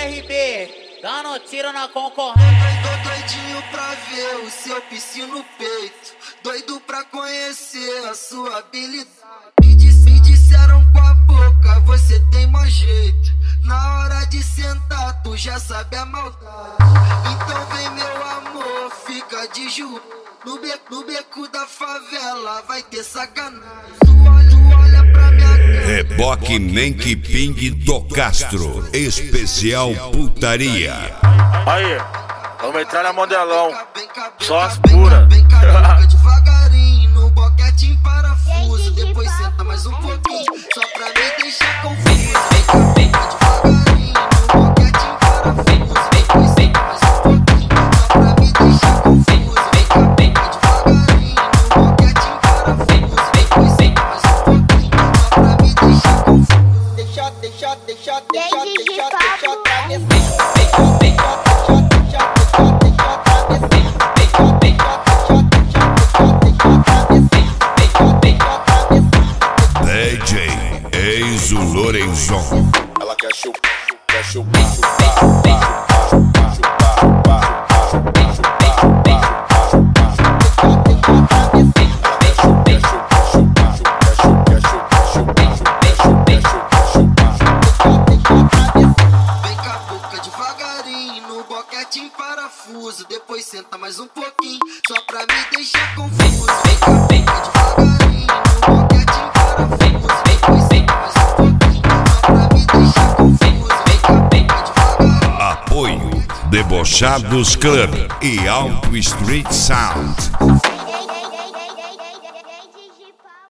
RB, dando tiro na concorrência. Tô doidinho pra ver o seu piscino no peito, doido pra conhecer a sua habilidade. Me disseram com a boca, você tem mau jeito. Na hora de sentar, tu já sabe a maldade. Então vem meu amor, fica de joelho. No beco da favela vai ter sacanagem. Tu olha pra minha cara. Reboque Menk Ping do Castro, especial putaria. Aí, vamos entrar na modelão, só as puras. Devagarinho, no boquete em parafuso. Depois senta mais um pouquinho, só pra me deixar confuso. Vem cá devagarinho, no boquete em parafuso. Depois senta mais um pouquinho, só pra me deixar confuso. Vem cá devagarinho, no boquete em parafuso. Depois senta mais um pouquinho, só pra me deixar confuso. Deixa DJ Ex o Lorenzon. Ela quer chupar, quer chupar, chupar. Em parafuso, depois senta mais um pouquinho, só pra me deixar confuso. Vem cá devagarinho, no boquete em parafuso. Depois senta mais um pouquinho, só pra me deixar confuso. Vem cá devagarinho. Apoio Debochados Club e Alto Street Sound.